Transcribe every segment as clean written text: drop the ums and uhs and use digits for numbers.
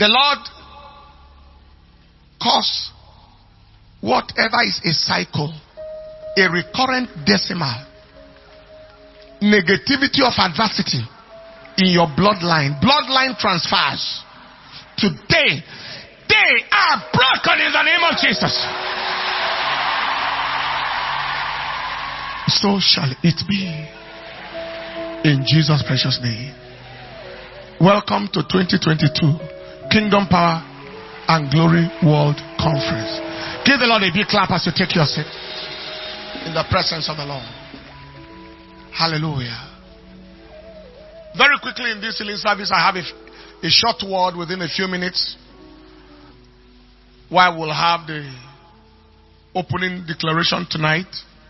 The Lord cause whatever is a cycle, a recurrent decimal, negativity of adversity in your bloodline transfers. Today, they are broken in the name of Jesus. So shall it be in Jesus' precious name. Welcome to 2022 Kingdom Power and Glory World Conference. Give the Lord a big clap as you take your seat in the presence of the Lord. Hallelujah. Very quickly in this healing service, I have a short word within a few minutes, while we'll have the opening declaration tonight.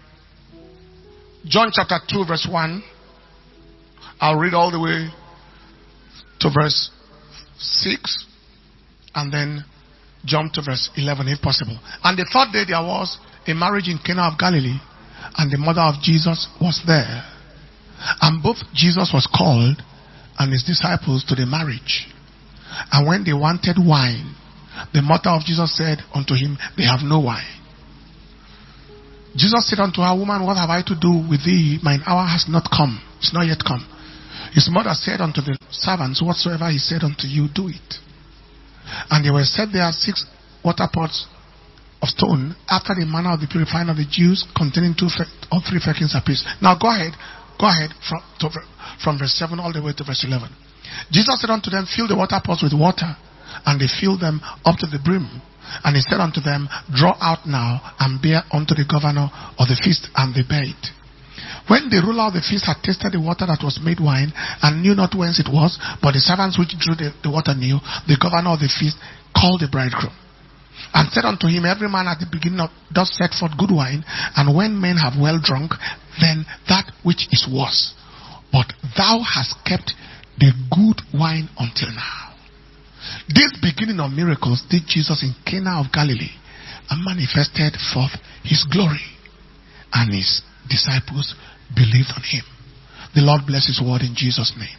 John chapter 2 verse 1. I'll read all the way to verse 6 and then jump to verse 11 if possible. And the third day there was a marriage in Cana of Galilee, and the mother of Jesus was there. And both Jesus was called and his disciples to the marriage. And when they wanted wine, the mother of Jesus said unto him, they have no wine. Jesus said unto her, woman, what have I to do with thee? Mine hour has not come. It's not yet come. His mother said unto the servants, whatsoever he said unto you, do it. And there were set there 6 water pots of stone, after the manner of the purifying of the Jews, containing 2 or 3 firkins apiece. Now go ahead from verse 7 all the way to verse 11. Jesus said unto them, fill the water pots with water. And they filled them up to the brim. And he said unto them, draw out now and bear unto the governor of the feast. And they bare it. When the ruler of the feast had tasted the water that was made wine, and knew not whence it was, but the servants which drew the water knew, the governor of the feast called the bridegroom, and said unto him, every man at the beginning does set forth good wine, and when men have well drunk, then that which is worse. But thou hast kept the good wine until now. This beginning of miracles did Jesus in Cana of Galilee, and manifested forth his glory, and his disciples believed on him. The Lord bless his word in Jesus' name.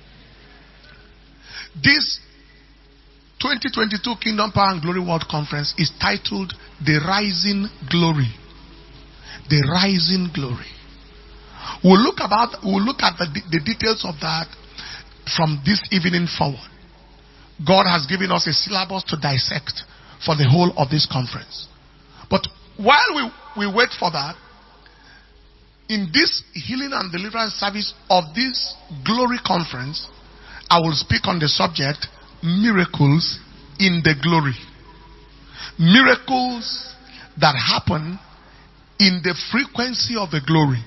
This 2022 Kingdom Power and Glory World Conference is titled The Rising Glory. The Rising Glory. We'll look at the details of that from this evening forward. God has given us a syllabus to dissect for the whole of this conference. But while we wait for that, in this healing and deliverance service of this glory conference, I will speak on the subject, miracles in the glory. Miracles that happen in the frequency of the glory.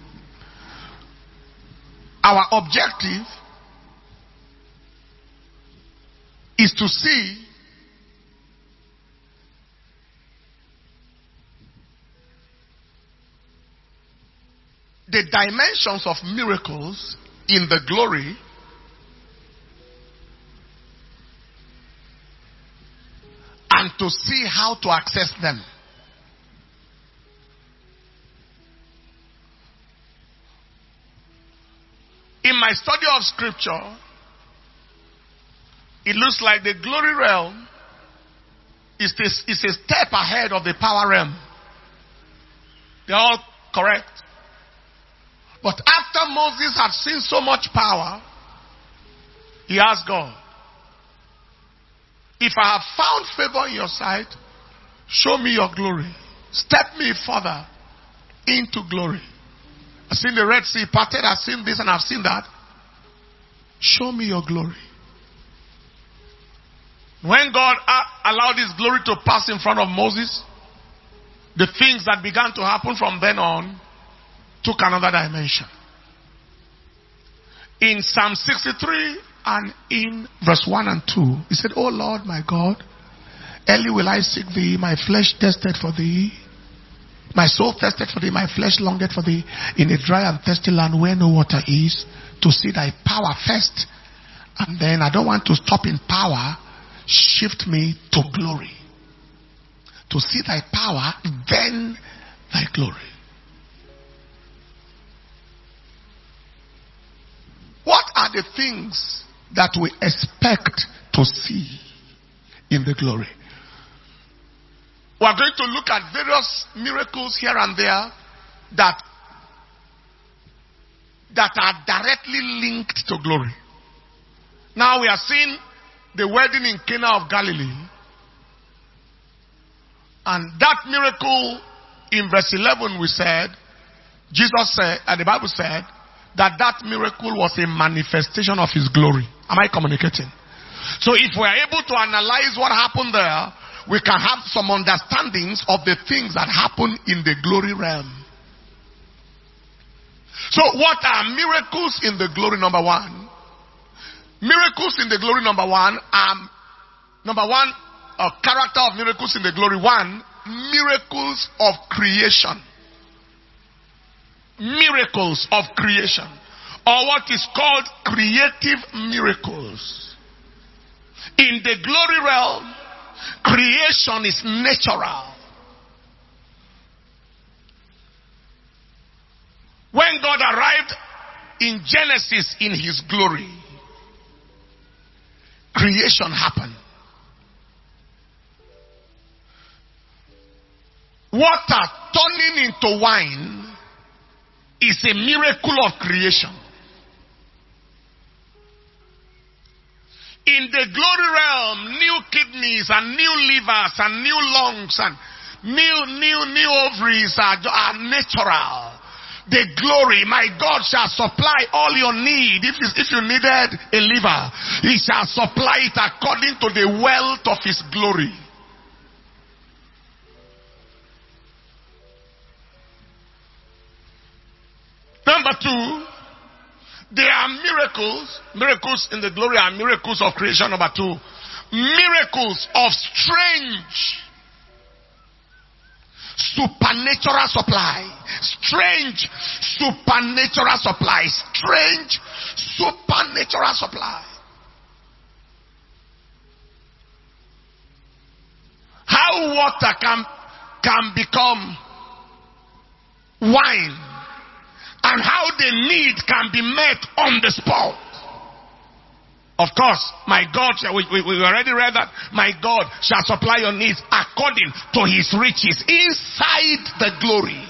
Our objective is to see the dimensions of miracles in the glory and to see how to access them. In my study of scripture, it looks like the glory realm is a step ahead of the power realm. They're all correct. But after Moses had seen so much power, he asked God, if I have found favor in your sight, show me your glory. Step me further into glory. I've seen the Red Sea parted, I've seen this and I've seen that. Show me your glory. When God allowed his glory to pass in front of Moses, the things that began to happen from then on took another dimension. In Psalm 63 and in verse 1 and 2, he said, O Lord my God, early will I seek thee, my flesh thirsted for thee. My soul thirsted for thee, my flesh longed for thee, in a dry and thirsty land where no water is, to see thy power first. And then I don't want to stop in power, shift me to glory. To see thy power, then thy glory. What are the things that we expect to see in the glory. We are going to look at various miracles here and there that are directly linked to glory. Now we are seeing the wedding in Cana of Galilee. And that miracle in verse 11 we said, Jesus said, and the Bible said, that miracle was a manifestation of his glory. Am I communicating? So if we are able to analyze what happened there, we can have some understandings of the things that happen in the glory realm. So what are miracles in the glory? Number one. Miracles in the glory, number one, a character of miracles in the glory. One, miracles of creation. Miracles of creation. Or what is called creative miracles. In the glory realm, creation is natural. When God arrived in Genesis in his glory, creation happened. Water turning into wine is a miracle of creation. In the glory realm, new kidneys and new livers and new lungs and new ovaries are natural. The glory, my God shall supply all your need. If you needed a liver, he shall supply it according to the wealth of his glory. Number two, there are miracles in the glory are miracles of creation. Number two, miracles of strange supernatural supply. Strange supernatural supply. Strange supernatural supply. How water can become wine, and how the need can be met on the spot. Of course, my God, we already read that. My God shall supply your needs according to his riches inside the glory.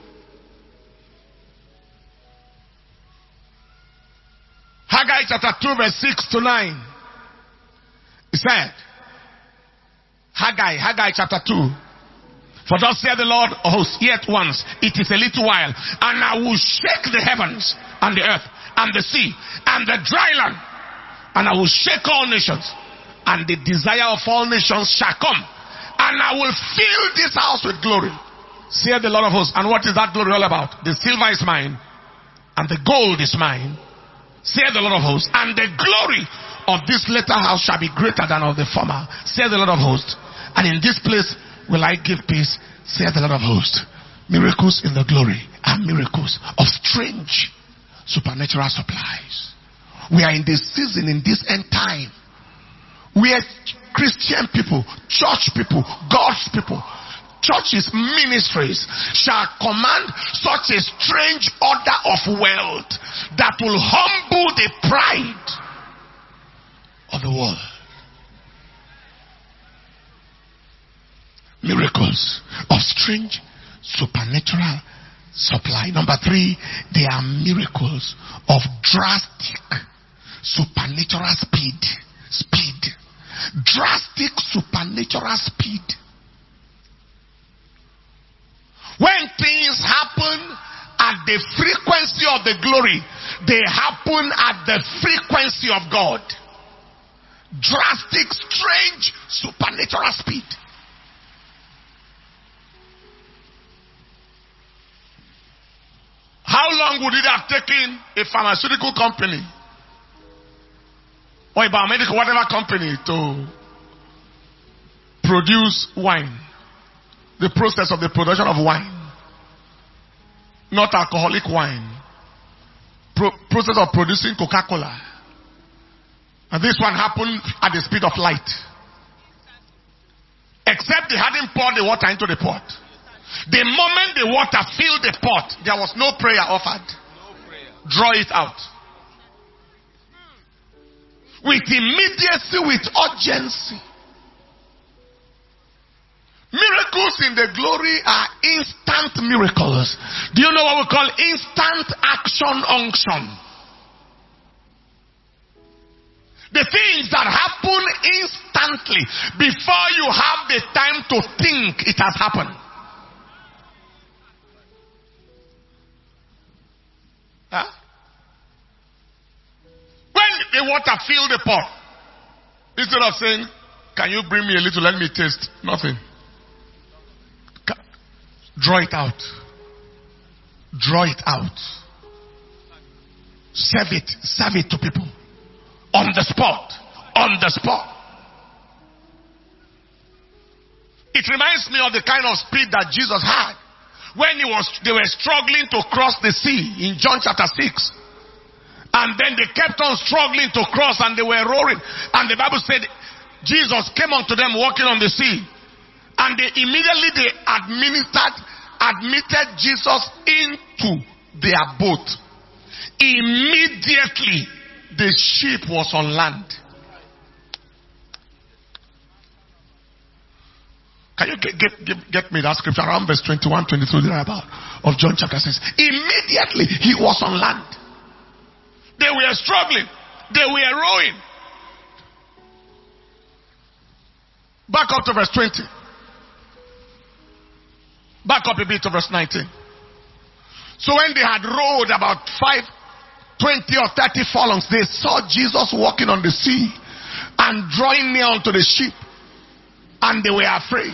Haggai chapter 2 verse 6 to 9. He said, Haggai chapter 2. For thus saith the Lord of hosts, yet once, it is a little while, and I will shake the heavens and the earth and the sea and the dry land, and I will shake all nations, and the desire of all nations shall come, and I will fill this house with glory, saith the Lord of hosts. And what is that glory all about? The silver is mine, and the gold is mine, saith the Lord of hosts, and the glory of this latter house shall be greater than of the former, saith the Lord of hosts. And in this place will I give peace, saith the Lord of hosts. Miracles in the glory are miracles of strange supernatural supplies. We are in this season, in this end time, where Christian people, church people, God's people, churches, ministries shall command such a strange order of wealth that will humble the pride of the world. Miracles of strange supernatural supply. Number three, there are miracles of drastic supernatural speed. Drastic supernatural speed. When things happen at the frequency of the glory, they happen at the frequency of God. Drastic, strange supernatural speed. How long would it have taken a pharmaceutical company or a biomedical, whatever company, to produce wine? The process of the production of wine. Not alcoholic wine. Process of producing Coca-Cola. And this one happened at the speed of light. Except they hadn't poured the water into the pot. The moment the water filled the pot, there was no prayer offered. Draw it out. With immediacy, with urgency. in the glory are instant miracles. Do you know what we call instant action unction? The things that happen instantly before you have the time to think it has happened. Huh? When the water filled the pot, instead of saying, "Can you bring me a little, let me taste?" Nothing. Draw it out. Draw it out. Serve it. Serve it to people. On the spot. On the spot. It reminds me of the kind of speed that Jesus had when they were struggling to cross the sea in John chapter 6. And then they kept on struggling to cross and they were roaring. And the Bible said Jesus came unto them walking on the sea. And they immediately admitted Jesus into their boat. Immediately the ship was on land. Can you get me that scripture around verse 21, 22 thereabout of John chapter 6? Immediately he was on land. They were struggling. They were rowing. Back up to verse 20. Back up a bit to verse 19. So when they had rowed about 20 or 30 furlongs, they saw Jesus walking on the sea and drawing near unto the ship. And they were afraid.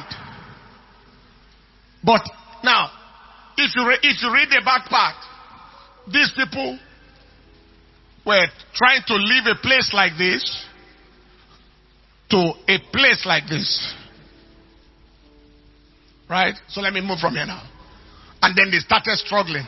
But now, if you read the back part, these people were trying to leave a place like this to a place like this. Right? So let me move from here now. And then they started struggling.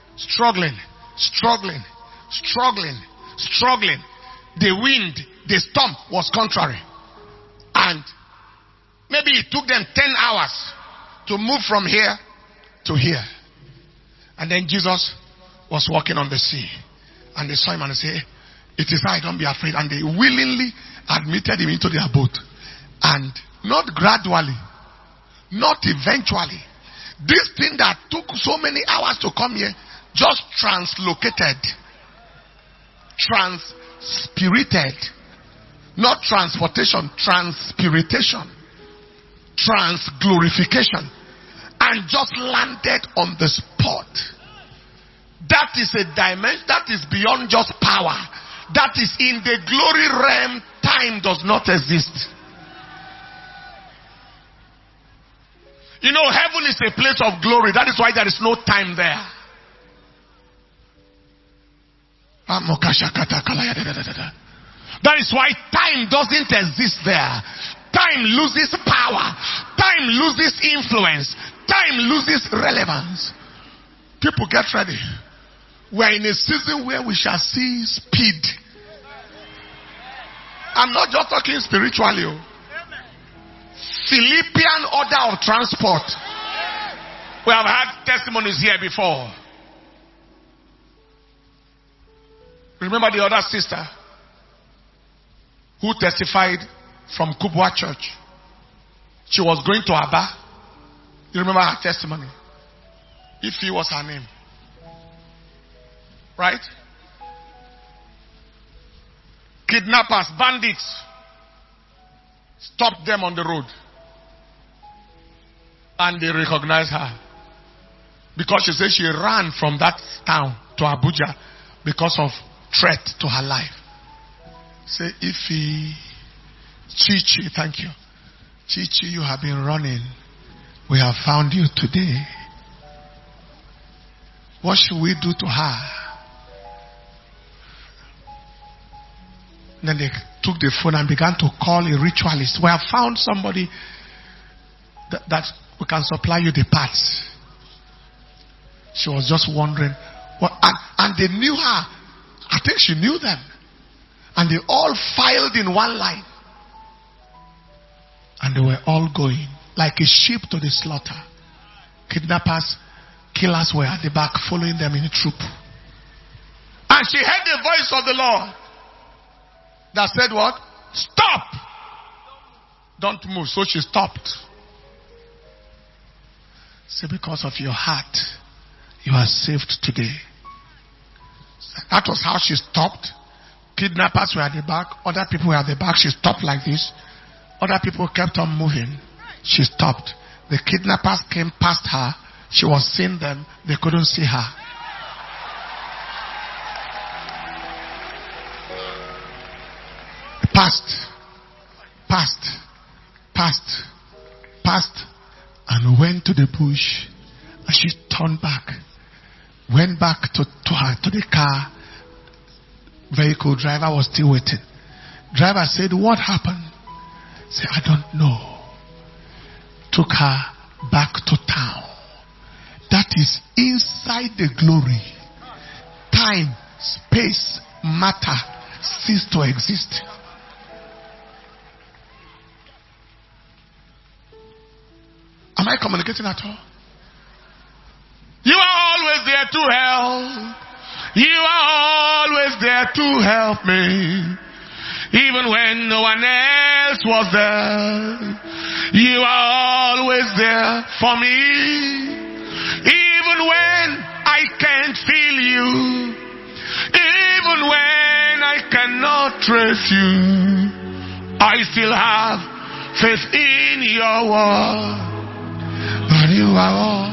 The wind, the storm was contrary. And maybe it took them 10 hours to move from here to here. And then Jesus was walking on the sea. And they saw him and they said, "It is I, don't be afraid." And they willingly admitted him into their boat. And not gradually, not eventually. This thing that took so many hours to come here just translocated. Transpirited. Not transportation, transpiritation. Transglorification. And just landed on the spot. That is a dimension that is beyond just power. That is in the glory realm. Time does not exist. You know, heaven is a place of glory. That is why there is no time there. That is why time doesn't exist there. Time loses power. Time loses influence. Time loses relevance. People, get ready. We are in a season where we shall see speed. I'm not just talking spiritually. Philippian order of transport. We have had testimonies here before. Remember the other sister who testified from Kubwa Church? She was going to Aba. You remember her testimony? Ife was her name. Right? Kidnappers, bandits stopped them on the road. And they recognized her. Because she said she ran from that town to Abuja because of threat to her life. Say, Ife, Chichi, thank you. Chichi, you have been running. We have found you today. What should we do to her? Then they took the phone and began to call a ritualist. We have found somebody that we can supply you the parts. She was just wondering. And they knew her. I think she knew them. And they all filed in one line. And they were all going like a sheep to the slaughter. Kidnappers, killers were at the back following them in a troop. And she heard the voice of the Lord that said what? Stop! Don't move. So she stopped. Say, because of your heart, you are saved today. That was how she stopped. Kidnappers were at the back. Other people were at the back. She stopped like this. Other people kept on moving. She stopped. The kidnappers came past her. She was seeing them. They couldn't see her. Passed, and went to the bush. And she turned back. Went back to the car. Vehicle driver was still waiting. Driver said, what happened? Said, I don't know. Took her back to town. That is inside the glory. Time, space, matter cease to exist. Am I communicating at all? You are always there to help. You are always there to help me. Even when no one else was there. You are always there for me. Even when I can't feel you. Even when I cannot trace you. I still have faith in your word. And you are all.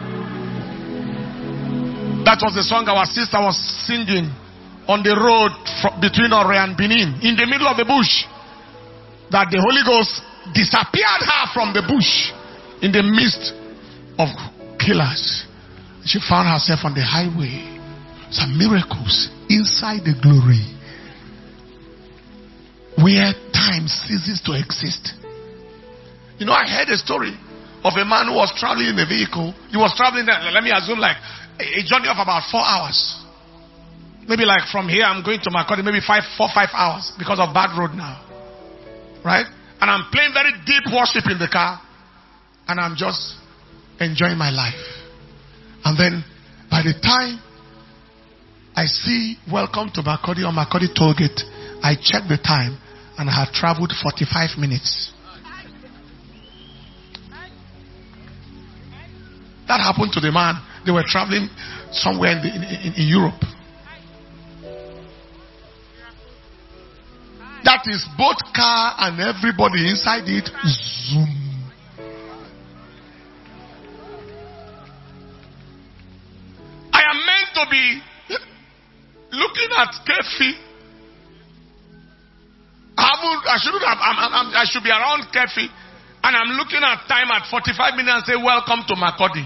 That was the song our sister was singing on the road between Ore and Benin, in the middle of the bush. That the Holy Ghost disappeared her from the bush in the midst of killers. She found herself on the highway. Some miracles inside the glory, where time ceases to exist. You know, I heard a story of a man who was traveling in a vehicle. He was traveling there, let me assume like a journey of about 4 hours. Maybe like from here I'm going to Makurdi, maybe 4 or 5 hours because of bad road now. Right? And I'm playing very deep worship in the car. And I'm just enjoying my life. And then by the time I see welcome to Makurdi or Makurdi toll gate, I check the time and I have traveled 45 minutes. That happened to the man. They were traveling somewhere in Europe. That is both car and everybody inside it. Zoom. I am meant to be looking at Kefi. I should be around Kefi. And I'm looking at time at 45 minutes and say, welcome to Makurdi.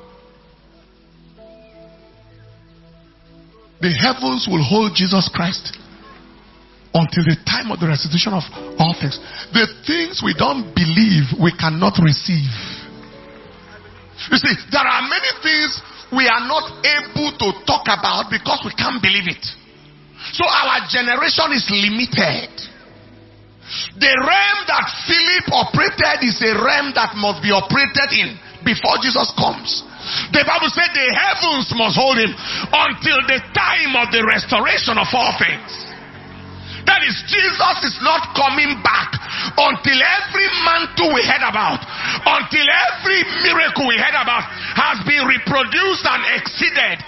The heavens will hold Jesus Christ until the time of the restitution of all things. The things we don't believe, we cannot receive. You see, there are many things we are not able to talk about because we can't believe it. So our generation is limited. The realm that Philip operated is a realm that must be operated in before Jesus comes. The Bible said the heavens must hold him until the time of the restoration of all things. That is, Jesus is not coming back until every mantle we heard about, until every miracle we heard about has been reproduced and exceeded.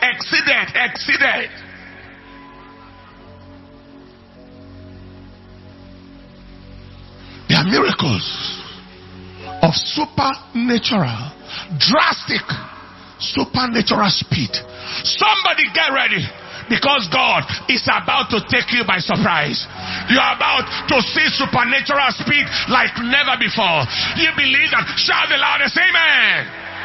There are miracles of supernatural, drastic, supernatural speed. Somebody get ready, because God is about to take you by surprise. You are about to see supernatural speed like never before. You believe that? Shout the loudest amen.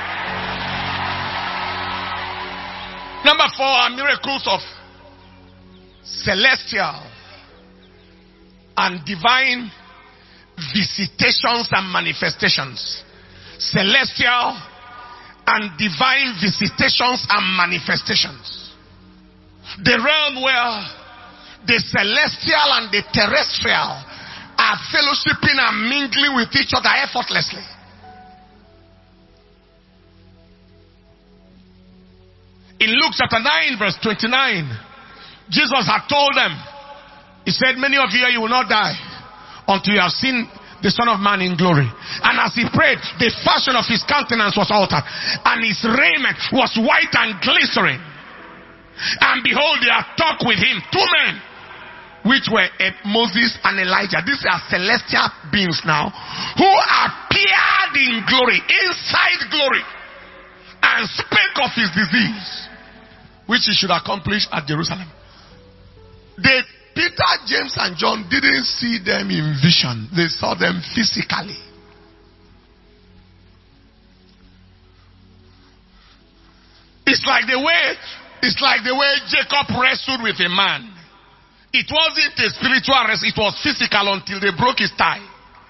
Number 4 are miracles of celestial and divine visitations and manifestations. Celestial and divine visitations and manifestations. The realm where the celestial and the terrestrial are fellowshipping and mingling with each other effortlessly. In Luke chapter 9 verse 29, Jesus had told them, he said, many of you will not die until you have seen the Son of Man in glory. And as he prayed, the fashion of his countenance was altered, and his raiment was white and glittering. And behold, there talked with him two men, which were Moses and Elijah. These are celestial beings now, who appeared in glory, inside glory, and spake of his disease, which he should accomplish at Jerusalem. Peter, James, and John didn't see them in vision. They saw them physically. It's like the way Jacob wrestled with a man. It wasn't a spiritual wrestle, it was physical until they broke his tie.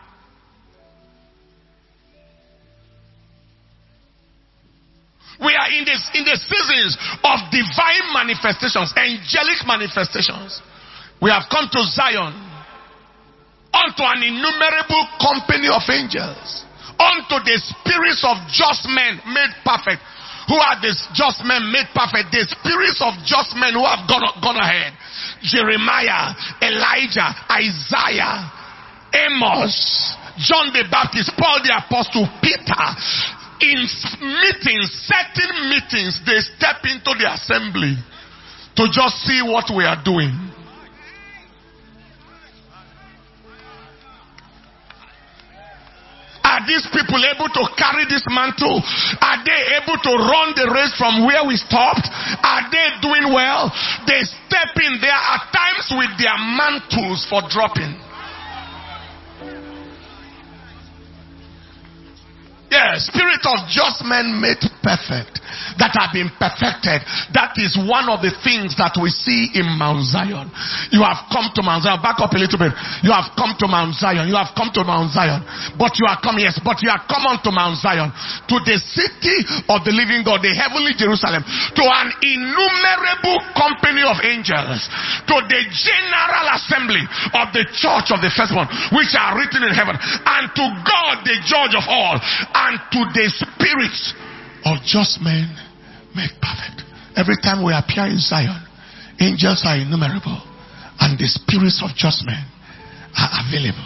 We are in the seasons of divine manifestations, angelic manifestations. We have come to Zion, unto an innumerable company of angels, unto the spirits of just men made perfect. Who are these just men made perfect? The spirits of just men who have gone ahead. Jeremiah, Elijah, Isaiah, Amos, John the Baptist, Paul the Apostle, Peter. In meetings, certain meetings, they step into the assembly to just see what we are doing. Are these people able to carry this mantle? Are they able to run the race from where we stopped? Are they doing well? They step in there at times with their mantles for dropping. Yes, spirit of just men made perfect, that have been perfected. That is one of the things that we see in Mount Zion. You have come to Mount Zion. Back up a little bit. You have come to Mount Zion. You have come to Mount Zion. But you are come, yes, but you are come unto Mount Zion, to the city of the living God, the heavenly Jerusalem, to an innumerable company of angels, to the general assembly of the church of the firstborn, which are written in heaven, and to God the judge of all, and to the spirits of just men made perfect. Every time we appear in Zion, angels are innumerable, and the spirits of just men are available.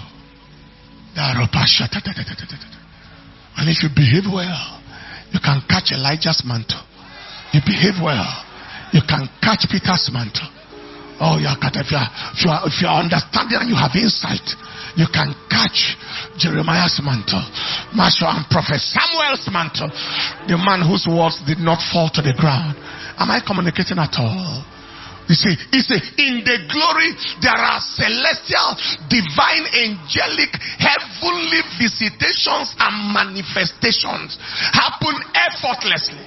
And if you behave well, you can catch Elijah's mantle. You behave well, you can catch Peter's mantle. Oh, if you are understanding and you have insight, you can catch Jeremiah's mantle, Marshall and Prophet Samuel's mantle, the man whose words did not fall to the ground. Am I communicating at all? You see, in the glory there are celestial, divine, angelic, heavenly visitations and manifestations happen effortlessly.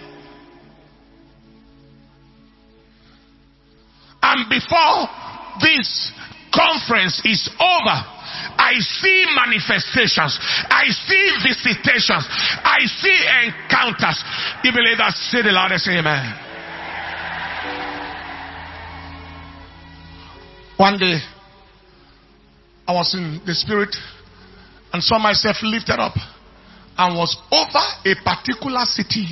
And before this conference is over, I see manifestations, I see visitations, I see encounters. You believe that? Say the loudest amen. One day, I was in the spirit and saw myself lifted up and was over a particular city.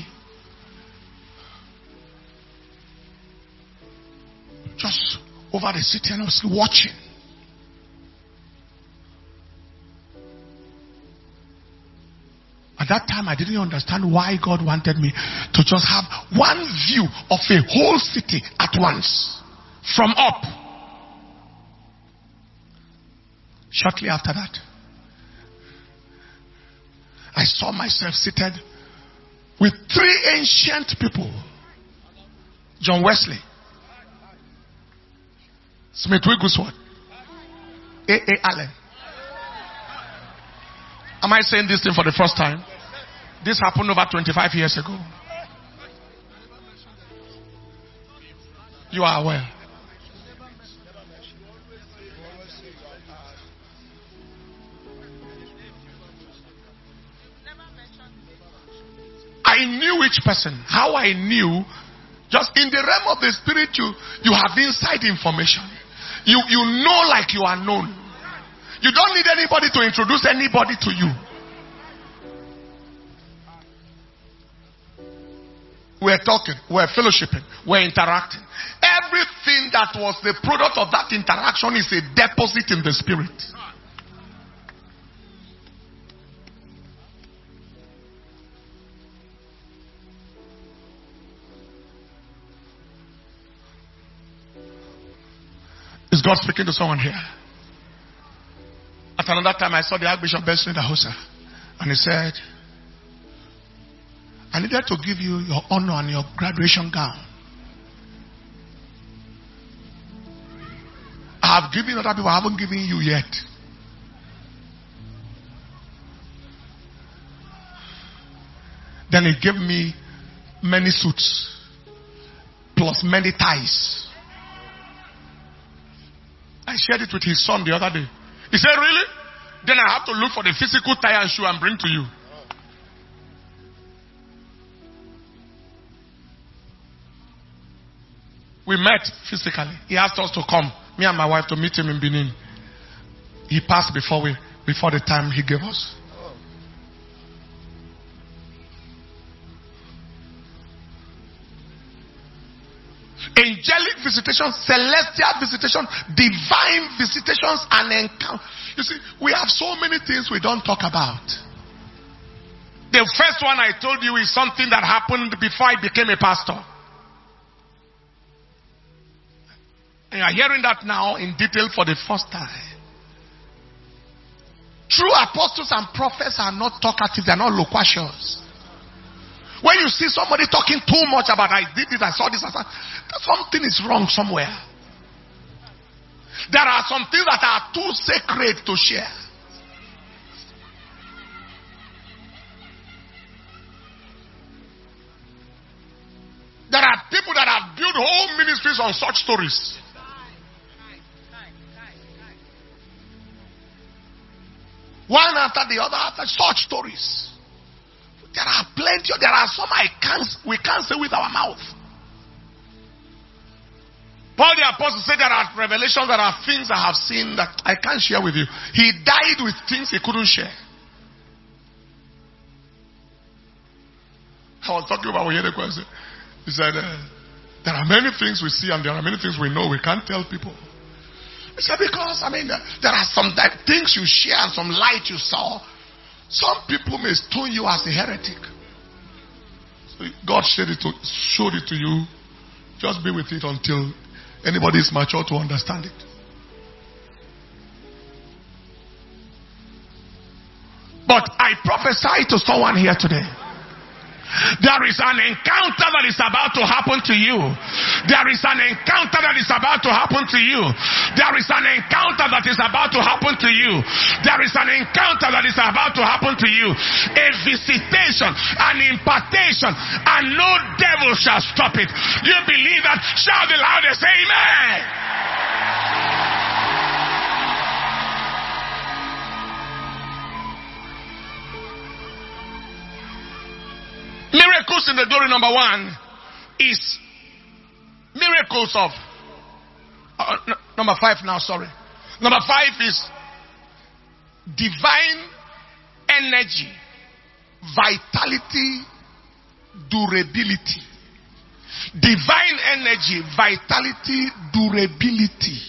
Just over the city, and I was watching. At that time, I didn't understand why God wanted me to just have one view of a whole city at once, from up. Shortly after that, I saw myself seated with three ancient people: John Wesley, Smith Wigglesworth, A.A. Allen. Am I saying this thing for the first time? This happened over 25 years ago. You are aware. I knew each person. How I knew? Just in the realm of the spirit, you have inside information. You know like you are known. You don't need anybody to introduce anybody to you. We're talking, we're fellowshipping, we're interacting. Everything that was the product of that interaction is a deposit in the spirit. Is God speaking to someone here? At another time, I saw the Archbishop Benson Dahosa, and he said, I needed to give you your honor and your graduation gown. I have given other people, I haven't given you yet. Then he gave me many suits, plus many ties. I shared it with his son the other day. He said, really? Then I have to look for the physical tie and shoe and bring to you. We met physically. He asked us to come, me and my wife, to meet him in Benin. He passed before the time he gave us. Angelic visitations, celestial visitations, divine visitations, and encounter. You see, we have so many things we don't talk about. The first one I told you is something that happened before I became a pastor. And you are hearing that now in detail for the first time. True apostles and prophets are not talkative, they are not loquacious. When you see somebody talking too much about I did this, I saw this, something is wrong somewhere. There are some things that are too sacred to share. There are people that have built whole ministries on such stories. One after the other after such stories. There are plenty. There are some we can't say with our mouth. Paul the Apostle said there are revelations, there are things I have seen that I can't share with you. He died with things he couldn't share. I was talking about Oyedeko. He said, there are many things we see and there are many things we know we can't tell people. He said, because, there are some things you share and some light you saw. Some people may stone you as a heretic. So God showed it to you. Just be with it until anybody is mature to understand it. But I prophesy to someone here today. There is an encounter that is about to happen to you. There is an encounter that is about to happen to you. There is an encounter that is about to happen to you. There is an encounter that is about to happen to you. A visitation, an impartation, and no devil shall stop it. You believe that? Shout the loudest, amen. Miracles in the glory number 1 is miracles of number 5 now, sorry. Number 5 is divine energy, vitality, durability. Divine energy, vitality, durability.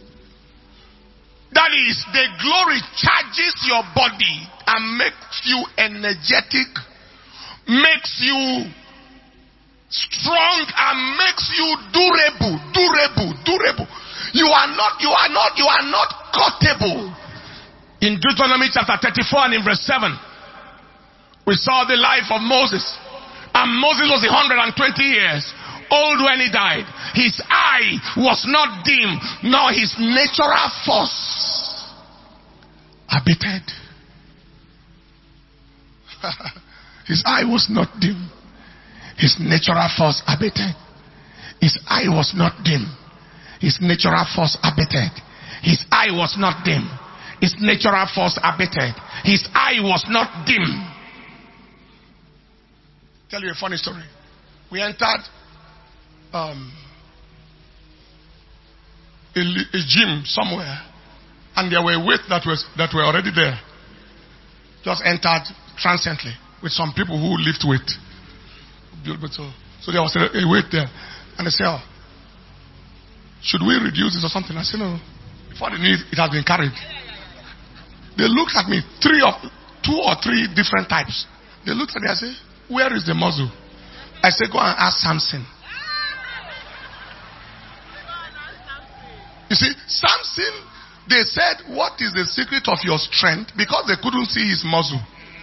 That is, the glory charges your body and makes you energetic, makes you strong, and makes you durable. You are not cuttable. In Deuteronomy chapter 34 and in verse 7, we saw the life of Moses. And Moses was 120 years old when he died. His eye was not dim, nor his natural force abated. His eye was not dim. His natural force abated. His eye was not dim. His natural force abated. His eye was not dim. His natural force abated. His eye was not dim. Tell you a funny story. We entered a gym somewhere, and there were weights that were already there. Just entered transiently with some people who lift weight. So there was a weight there. And they said, oh, should we reduce this or something? I said, no. Before they knew it has been carried. They looked at me, 2 or 3 different types. They looked at me and said, where is the muscle? I said, go and ask Samson. You see, Samson, they said, what is the secret of your strength? Because they couldn't see his muscle.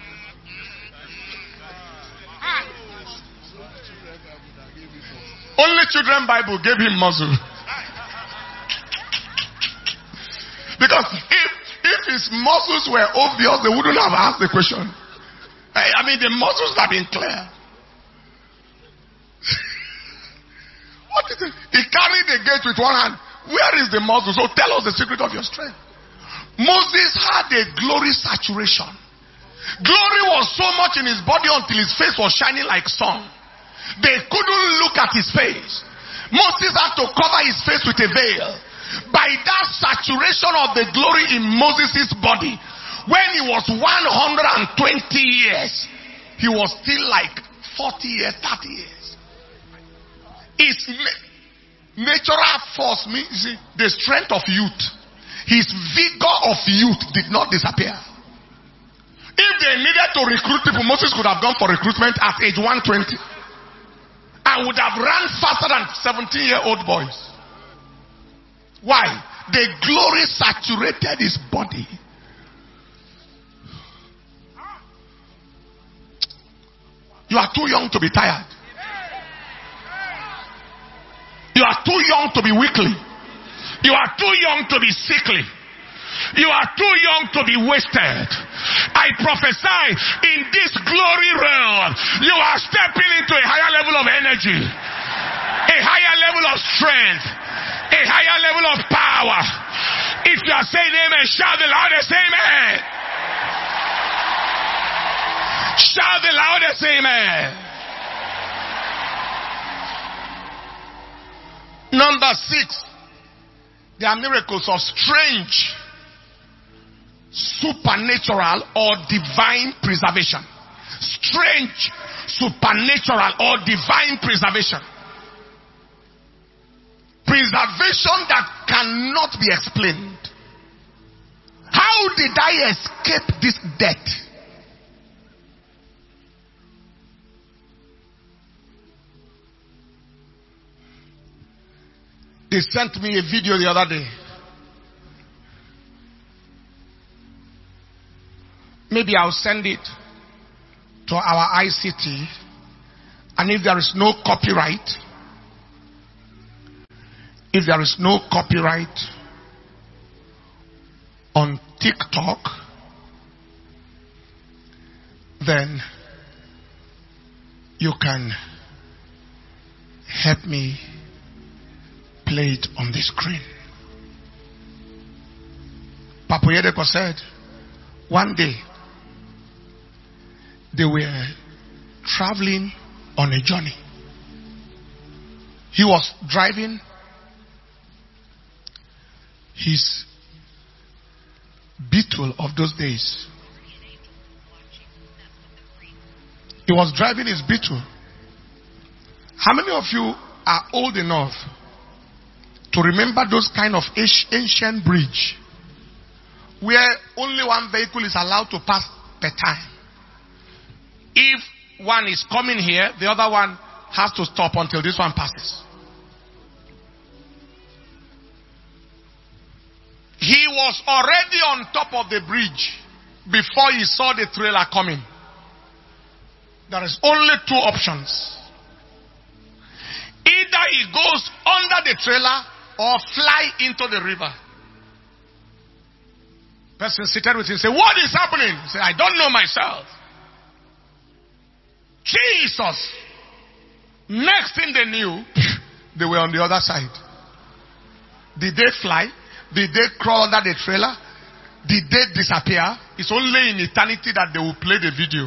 Only Children Bible gave him muscle. Because if his muscles were obvious, they wouldn't have asked the question. I mean, the muscles have been clear. What is it? He carried the gate with one hand. Where is the muscle? So tell us the secret of your strength. Moses had a glory saturation. Glory was so much in his body until his face was shining like sun. They couldn't look at his face. Moses had to cover his face with a veil. By that saturation of the glory in Moses' body, when he was 120 years, he was still like 40 years, 30 years. His natural force, the strength of youth, his vigor of youth did not disappear. If they needed to recruit people, Moses could have gone for recruitment at age 120. I would have run faster than 17-year-old boys. Why? The glory saturated his body. You are too young to be tired. You are too young to be weakly. You are too young to be sickly. You are too young to be wasted. I prophesy in this glory realm, you are stepping into a higher level of energy, a higher level of strength, a higher level of power. If you are saying amen, shout the loudest amen. Shout the loudest amen. Number 6, there are miracles of strange, supernatural or divine preservation. Strange, supernatural or divine preservation. Preservation that cannot be explained. How did I escape this death? They sent me a video the other day. Maybe I'll send it to our ICT. And if there is no copyright, on TikTok, then you can help me play it on the screen. Papa Yedeko said, one day they were traveling on a journey. He was driving his Beetle of those days. He was driving his Beetle. How many of you are old enough to remember those kind of ancient bridge where only one vehicle is allowed to pass per time? If one is coming here, the other one has to stop until this one passes. He was already on top of the bridge before he saw the trailer coming. There is only 2 options. Either he goes under the trailer or fly into the river. Person seated with him say, what is happening? He said, I don't know myself. Jesus. Next thing they knew, they were on the other side. Did they fly? Did they crawl under the trailer? Did they disappear? It's only in eternity that they will play the video.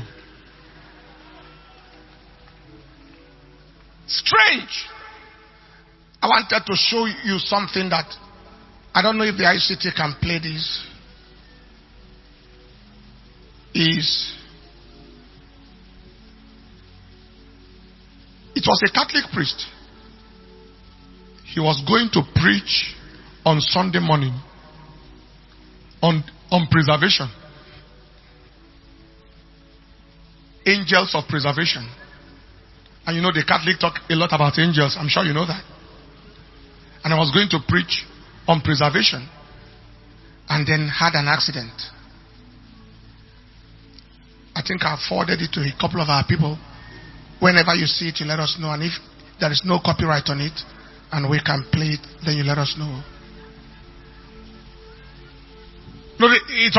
Strange. I wanted to show you something that I don't know if the ICT can play this. It was a Catholic priest. He was going to preach on Sunday morning on preservation. Angels of preservation. And you know the Catholic talk a lot about angels. I'm sure you know that. And I was going to preach on preservation and then had an accident. I think I forwarded it to a couple of our people. Whenever you see it, you let us know. And if there is no copyright on it and we can play it, then you let us know. No, it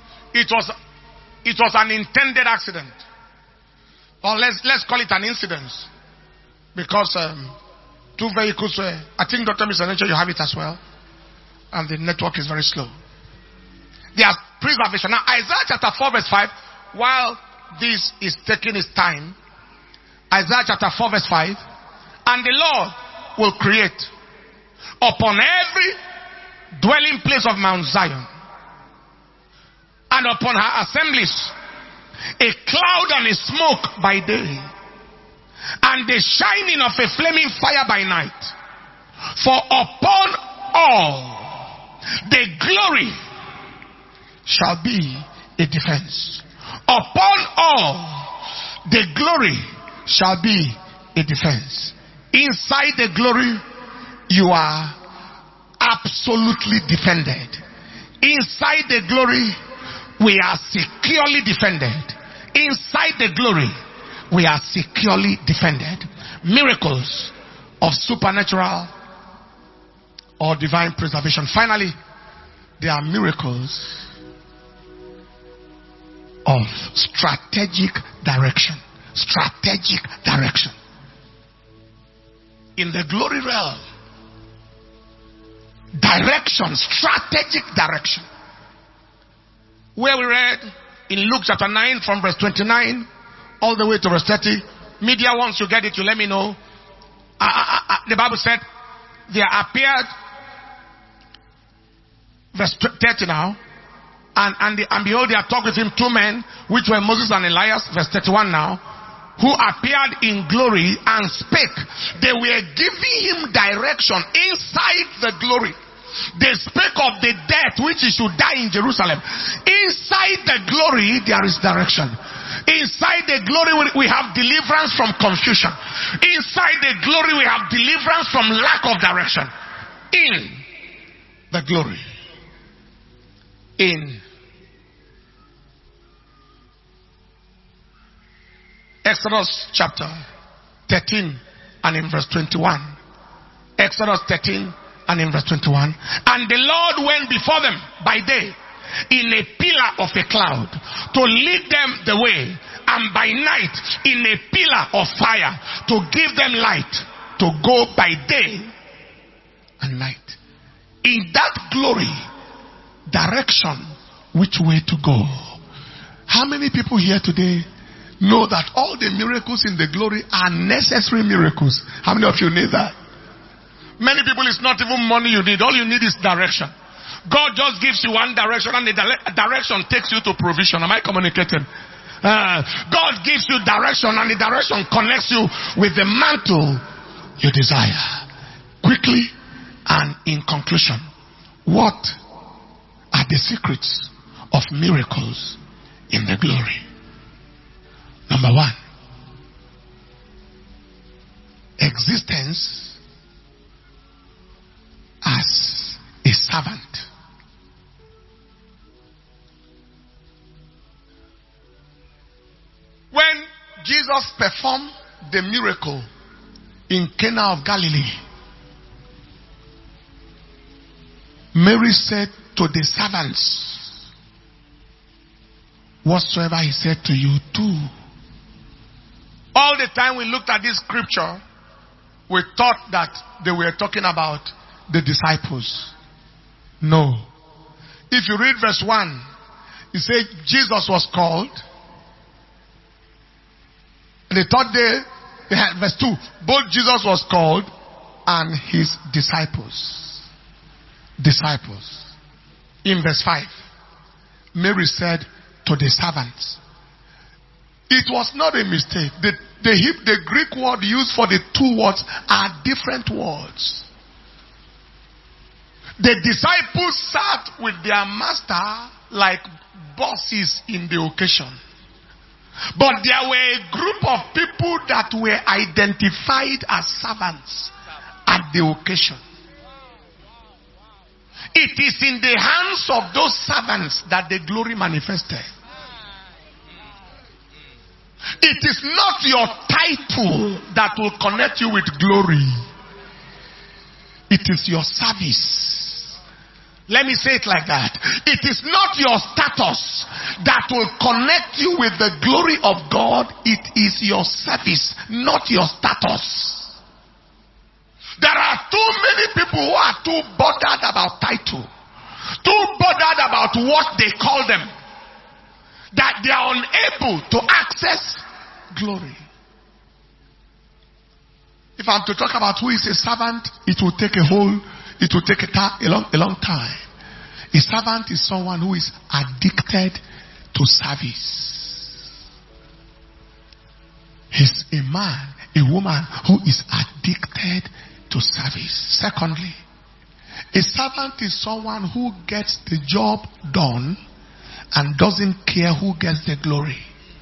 was an intended accident. Or let's call it an incident. Because two vehicles were, I think Dr. Mr. Nature, you have it as well. And the network is very slow. There's preservation. Now, Isaiah chapter 4 verse 5, while this is taking its time, Isaiah chapter 4 verse 5, and the Lord will create upon every dwelling place of Mount Zion and upon her assemblies a cloud and a smoke by day and the shining of a flaming fire by night. For upon all the glory shall be a defense. Upon all the glory shall be a defense. Inside the glory, you are absolutely defended. Inside the glory, we are securely defended. Inside the glory, we are securely defended. Miracles of supernatural or divine preservation. Finally, there are miracles of strategic direction. Strategic direction. In the glory realm, direction, strategic direction. Where we read in Luke chapter 9 from verse 29 all the way to verse 30. Media, once you get it, you let me know. The Bible said, there appeared, verse 30 now, and behold, there talked with him two men, which were Moses and Elias, verse 31 now, who appeared in glory and spake. They were giving him direction inside the glory. They spake of the death which he should die in Jerusalem. Inside the glory, there is direction. Inside the glory, we have deliverance from confusion. Inside the glory, we have deliverance from lack of direction. In the glory. In Exodus chapter 13 and in verse 21. Exodus 13 and in verse 21. And the Lord went before them by day in a pillar of a cloud to lead them the way, and by night in a pillar of fire to give them light, to go by day and night. In that glory, direction, which way to go. How many people here today know that all the miracles in the glory are necessary miracles? How many of you need that? Many people, it's not even money you need. All you need is direction. God just gives you one direction, and the direction takes you to provision. Am I communicating? God gives you direction, and the direction connects you with the mantle you desire. Quickly and in conclusion, what are the secrets of miracles in the glory? Number one, existence as a servant. When Jesus performed the miracle in Cana of Galilee, Mary said to the servants, whatsoever he said to you, do. All the time we looked at this scripture, we thought that they were talking about the disciples. No. If you read verse 1, it says Jesus was called. The third day, verse 2, both Jesus was called and his disciples. Disciples. In verse 5, Mary said to the servants. It was not a mistake. The Greek word used for the two words are different words. The disciples sat with their master like bosses in the occasion. But there were a group of people that were identified as servants at the occasion. It is in the hands of those servants that the glory manifested. It is not your title that will connect you with glory. It is your service. Let me say it like that. It is not your status that will connect you with the glory of God. It is your service, not your status. There are too many people who are too bothered about title, too bothered about what they call them, that they are unable to access glory. If I'm to talk about who is a servant, it will take a long time. A servant is someone who is addicted to service. He's a man, a woman who is addicted to service. Secondly, a servant is someone who gets the job done and doesn't care who gets the glory.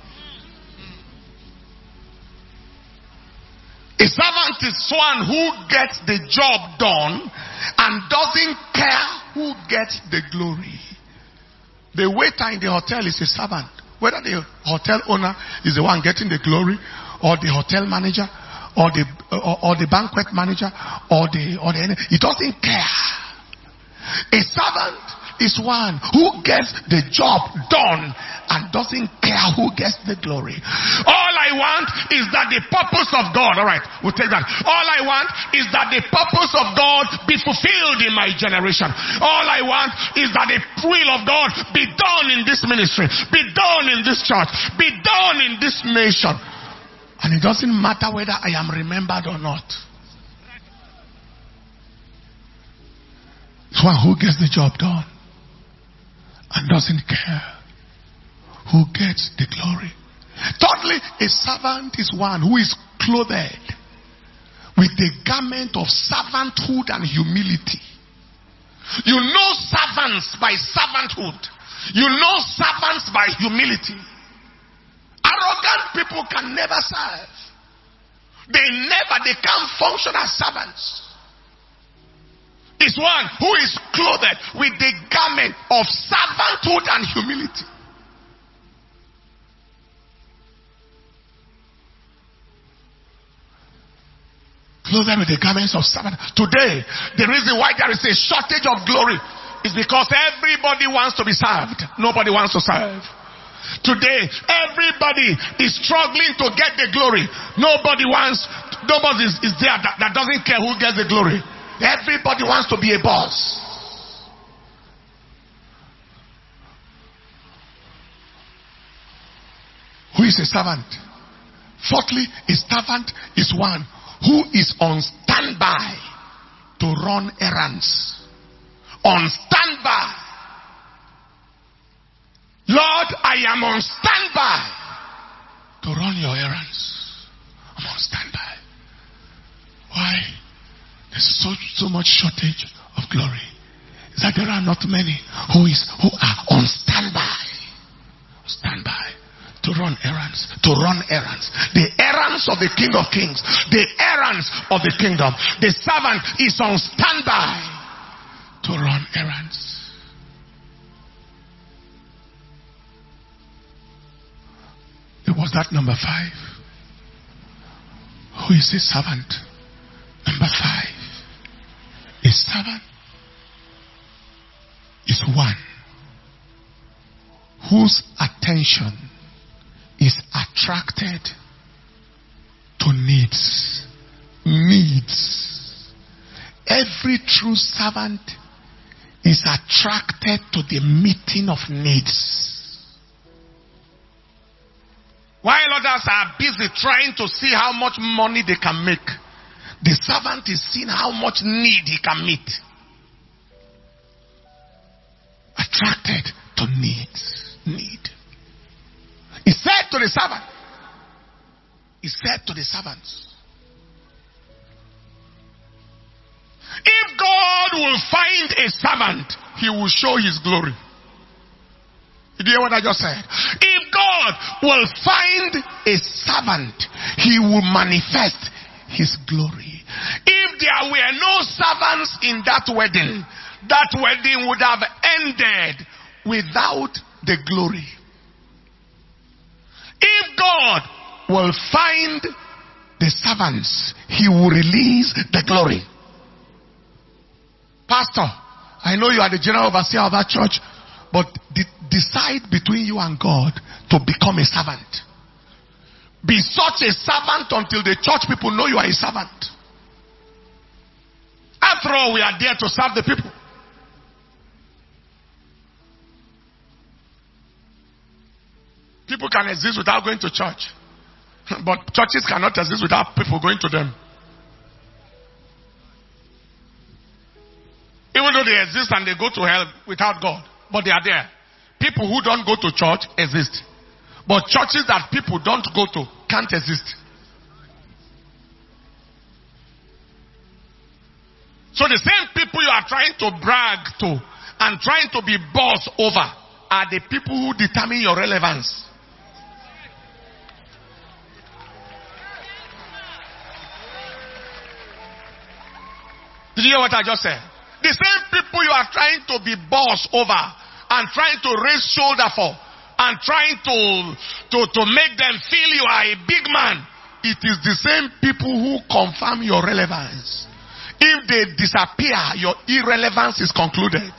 A servant is someone who gets the job done and doesn't care who gets the glory. The waiter in the hotel is a servant. Whether the hotel owner is the one getting the glory, or the hotel manager, or the banquet manager, it doesn't care. A servant is one who gets the job done and doesn't care who gets the glory. All I want is that the purpose of God, all right, we'll take that. All I want is that the purpose of God be fulfilled in my generation. All I want is that the will of God be done in this ministry, be done in this church, be done in this nation. And it doesn't matter whether I am remembered or not. It's one who gets the job done and doesn't care who gets the glory. Thirdly, a servant is one who is clothed with the garment of servanthood and humility. You know servants by servanthood. You know servants by humility. Arrogant people can never serve. They can't function as servants. Is one who is clothed with the garment of servanthood and humility. Clothed with the garments of servant. Today, the reason why there is a shortage of glory is because everybody wants to be served. Nobody wants to serve. Today, everybody is struggling to get the glory. Nobody is there that doesn't care who gets the glory. Everybody wants to be a boss. Who is a servant? Fourthly, a servant is one who is on standby to run errands. On standby. Lord, I am on standby to run your errands. I'm on standby. Why? There's so much shortage of glory. Is that there are not many who are on standby. Standby to run errands. To run errands. The errands of the King of Kings. The errands of the kingdom. The servant is on standby to run errands. It was that number 5. Who is a servant? Number 5. A servant is one whose attention is attracted to needs. Needs. Every true servant is attracted to the meeting of needs. While others are busy trying to see how much money they can make, the servant is seeing how much need he can meet. Attracted to needs. Need. He said to the servant. He said to the servants. If God will find a servant, he will show his glory. Did you hear what I just said? If God will find a servant, he will manifest his glory. If there were no servants in that wedding, that wedding would have ended without the glory. If God will find the servants, he will release the glory. Pastor, I know you are the general overseer of that church, but decide between you and God to become a servant. Be such a servant until the church people know you are a servant. After all, we are there to serve the people. People can exist without going to church. But churches cannot exist without people going to them. Even though they exist and they go to hell without God, but they are there. People who don't go to church exist. But churches that people don't go to can't exist. So the same people you are trying to brag to and trying to be boss over are the people who determine your relevance. Did you hear what I just said? The same people you are trying to be boss over and trying to raise shoulder for and trying to make them feel you are a big man. It is the same people who confirm your relevance. If they disappear, your irrelevance is concluded.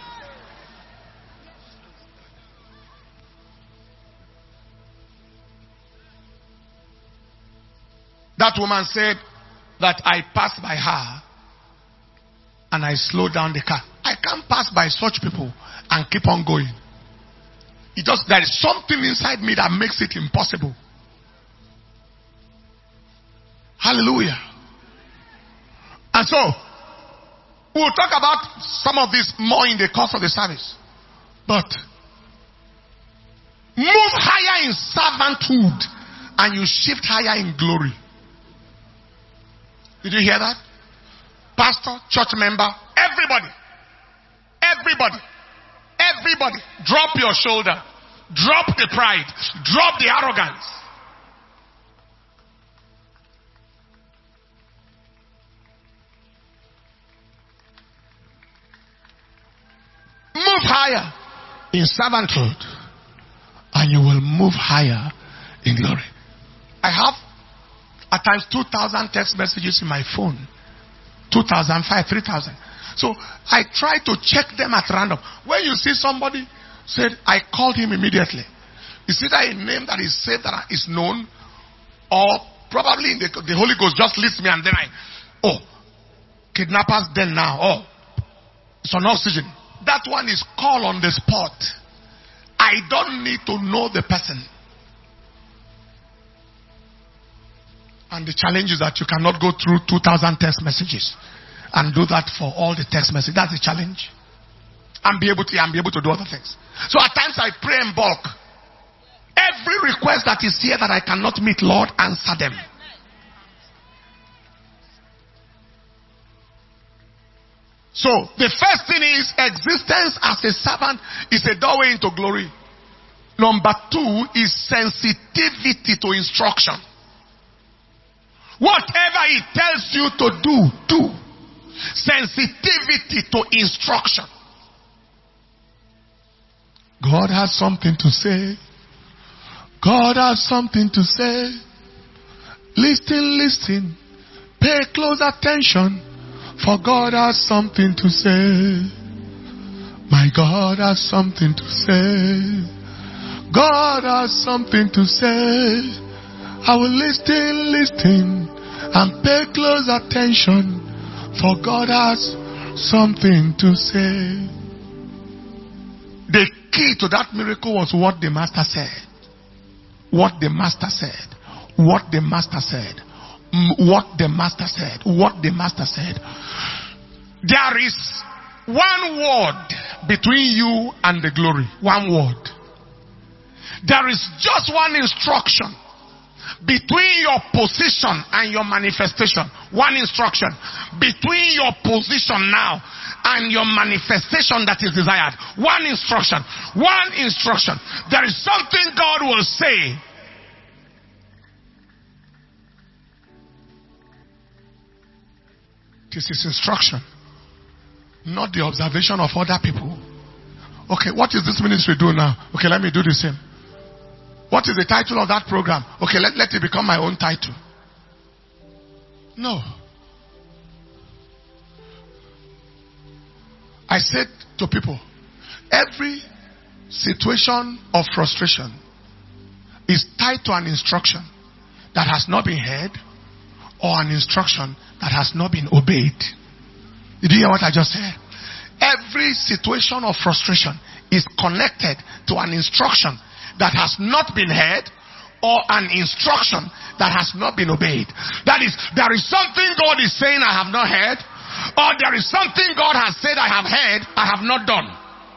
That woman said that I passed by her and I slowed down the car. I can't pass by such people and keep on going. There is something inside me that makes it impossible. Hallelujah. And so, we'll talk about some of this more in the course of the service. But, move higher in servanthood and you shift higher in glory. Did you hear that? Pastor, church member, everybody, drop your shoulder, drop the pride, drop the arrogance. Move higher in servanthood and you will move higher in glory. I have at times 2,000 text messages in my phone. 2,005, 3,000. So I try to check them at random. When you see somebody said, I called him immediately. Is either a name that is said that is known, or probably in the Holy Ghost just leads me and then kidnappers then now. It's on oxygen. That one is call on the spot. I don't need to know the person. And the challenge is that you cannot go through 2,000 text messages and do that for all the text messages. That's the challenge. And be able to do other things. So at times I pray in bulk. Every request that is here that I cannot meet, Lord, answer them. So the first thing is existence as a servant is a doorway into glory. Number 2 is sensitivity to instruction. Whatever he tells you to do. Sensitivity to instruction. God has something to say. God has something to say. Listen. Pay close attention. For God has something to say. My God has something to say. God has something to say. I will listen and pay close attention, for God has something to say. The key to that miracle was what the Master said. What the Master said. What the Master said. What the Master said. What the Master said. There is one word between you and the glory. One word. There is just one instruction between your position and your manifestation. One instruction. Between your position now and your manifestation that is desired. One instruction. One instruction. There is something God will say. This is instruction. not the observation of other people. Okay, what is this ministry do now? Okay, let me do the same. What is the title of that program? Okay, let it become my own title. No. I said to people, every situation of frustration is tied to an instruction that has not been heard or an instruction that has not been obeyed. Did you hear what I just said? Every situation of frustration is connected to an instruction that has not been heard or an instruction that has not been obeyed. That is, there is something God is saying I have not heard, or there is something God has said I have heard, I have not done.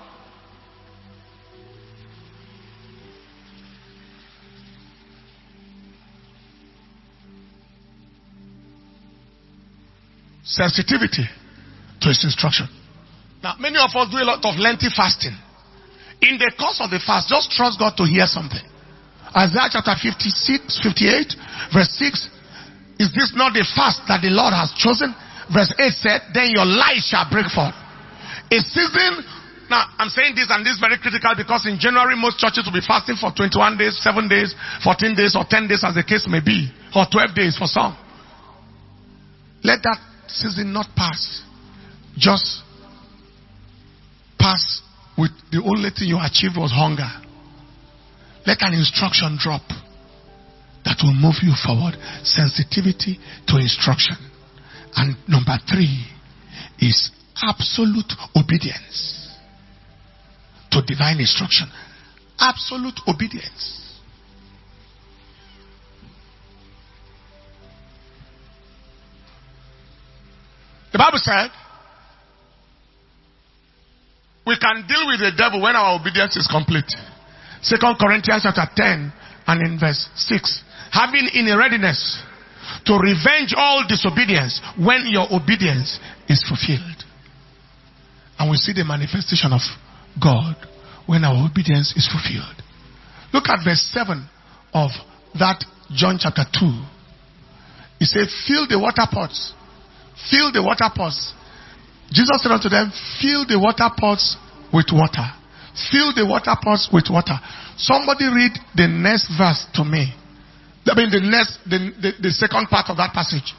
Sensitivity to his instruction. Now, many of us do a lot of lengthy fasting. In the course of the fast, just trust God to hear something. Isaiah chapter 56, 58, verse 6. Is this not the fast that the Lord has chosen? Verse 8 said, then your light shall break forth. A season. Now, I'm saying this and this is very critical because in January, most churches will be fasting for 21 days, 7 days, 14 days, or 10 days as the case may be. Or 12 days for some. Let that season not pass. Just pass with the only thing you achieved was hunger. Let an instruction drop that will move you forward. Sensitivity to instruction. And number 3 is absolute obedience to divine instruction. Absolute obedience. The Bible said we can deal with the devil when our obedience is complete. 2 Corinthians chapter 10 and in verse 6. Having in a readiness to revenge all disobedience when your obedience is fulfilled. And we see the manifestation of God when our obedience is fulfilled. Look at verse 7 of that John chapter 2. He said, fill the water pots. Fill the water pots. Jesus said unto them, fill the water pots with water. Fill the water pots with water. Somebody read the next verse to me. I mean the second part of that passage.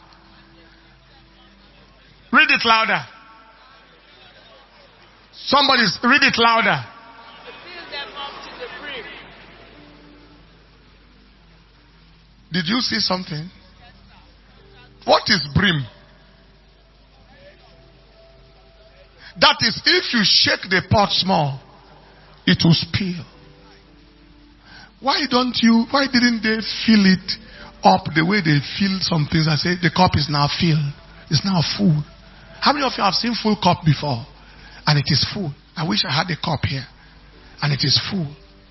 Read it louder. Somebody read it louder. Fill them up to the brim. Did you see something? What is brim? That is, if you shake the pot small, it will spill. Why didn't they fill it up the way they fill some things? I say the cup is now filled. It's now full. How many of you have seen full cup before? And it is full. I wish I had a cup here. And it is full.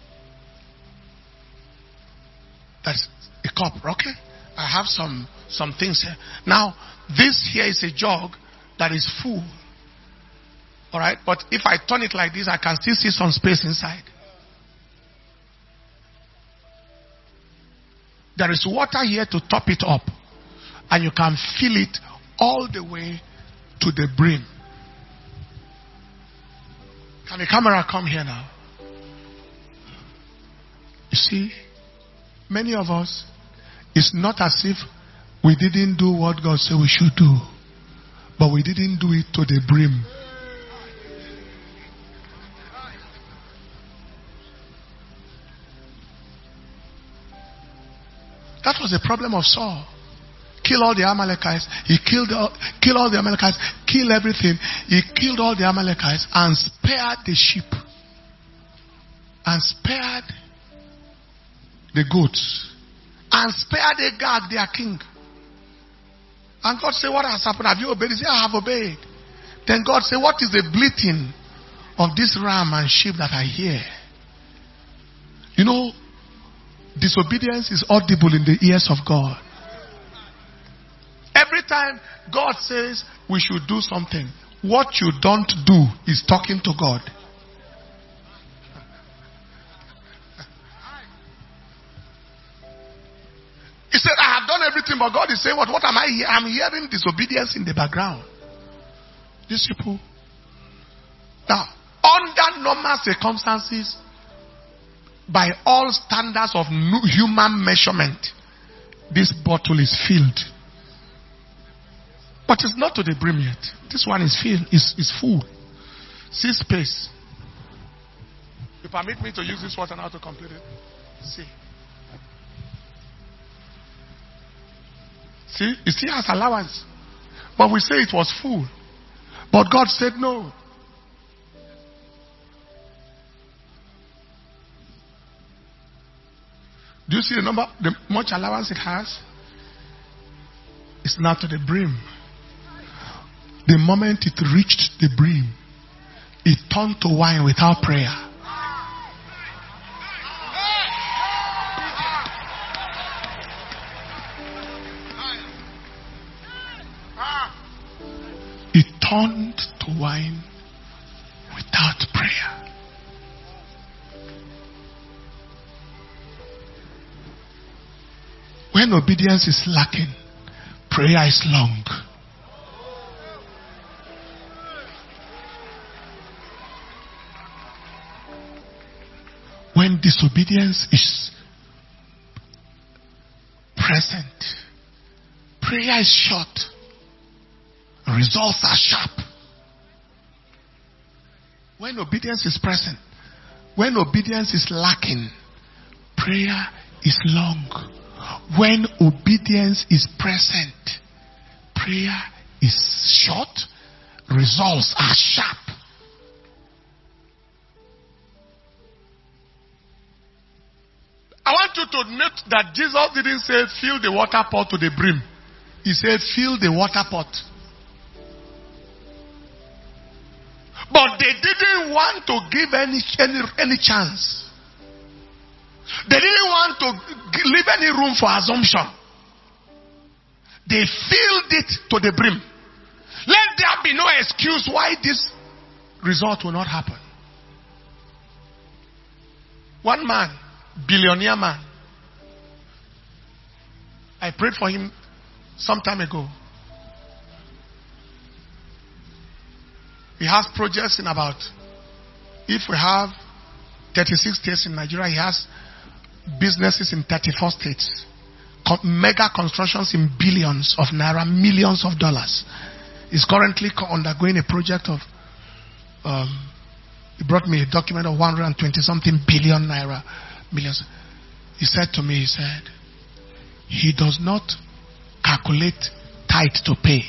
That's a cup, okay? I have some things here. Now, this here is a jug that is full. Alright? But if I turn it like this, I can still see some space inside. There is water here to top it up. And you can fill it all the way to the brim. Can the camera come here now? You see, many of us, it's not as if we didn't do what God said we should do. But we didn't do it to the brim. That was the problem of Saul. Kill all the Amalekites. He killed all the Amalekites. Kill everything. He killed all the Amalekites and spared the sheep. And spared the goats. And spared Agag, their king. And God said, what has happened? Have you obeyed? He said, I have obeyed. Then God said, what is the bleating of this ram and sheep that I hear? You know, disobedience is audible in the ears of God. Every time God says we should do something, what you don't do is talking to God. He said, I have done everything, but God is saying, what am I hearing? I'm hearing disobedience in the background. These people, Now, under normal circumstances, by all standards of human measurement, this bottle is filled. But it's not to the brim yet. This one is filled, is full. See space. You permit me to use this water now to complete it? See. See, it still has allowance. But we say it was full. But God said no. Do you see the number, the much allowance it has? It's now to the brim. The moment it reached the brim, it turned to wine without prayer. It turned to wine without prayer. When obedience is lacking, prayer is long. When disobedience is present, prayer is short. Results are sharp. When obedience is present, when obedience is lacking, prayer is long. When obedience is present, prayer is short, results are sharp. I want you to note that Jesus didn't say fill the water pot to the brim. He said fill the water pot. But they didn't want to give any chance. They didn't want to leave any room for assumption. They filled it to the brim. Let there be no excuse why this result will not happen. One man, billionaire man, I prayed for him some time ago. He has projects in about, if we have 36 states in Nigeria, he has businesses in 34 states. Mega constructions in billions of naira, millions of dollars. He's currently undergoing a project of, he brought me a document of 120 something billion naira, millions. He said to me, he does not calculate tithe to pay.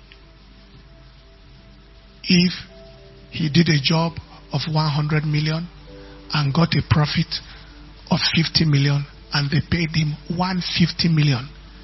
If he did a job of 100 million and got a profit of 50 million and they paid him 150 million,